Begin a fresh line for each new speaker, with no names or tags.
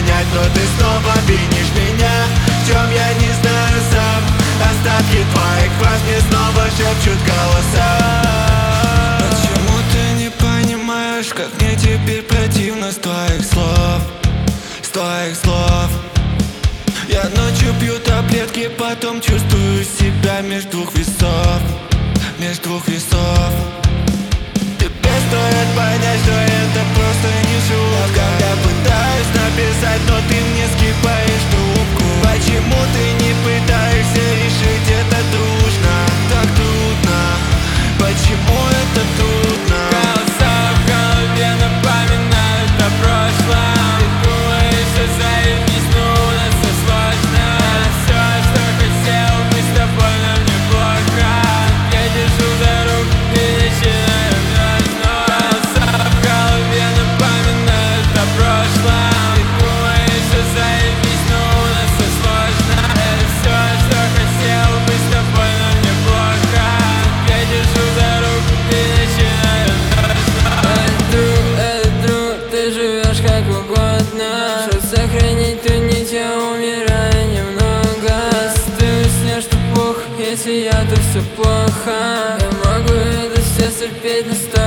понять, но ты снова винишь меня. В чем я не знаю сам. Остатки твоих фраз мне снова шепчут голоса. Почему ты не понимаешь, как мне теперь противно с твоих слов? С твоих слов. Я ночью пью таблетки, потом чувствую себя между двух весов. Между двух весов. Тебе стоит понять, что это просто не шутка. Я пытаюсь написать, но ты мне скипаешь трубку. Почему ты не пытаешься решить это дружно? Так трудно. Почему это трудно?
Голоса в голове напоминают о прошлом. Ты думаешь, что заебись, но у нас все сложно. Все, что хотел бы с тобой, нам неплохо. Я держу за руку и начинаю вновь. Голоса в голове напоминают о прошлом. Ты думаешь, что заебись, но у нас все сложно. Это все, что хотел бы с тобой, нам неплохо. Я держу за руку и начинаю вновь. Это друг, ты живешь как угодно. Чтоб сохранить ту нить, я умираю немного. Если ты уснешь, что плохо, если я, то все плохо. Я могу это все терпеть, но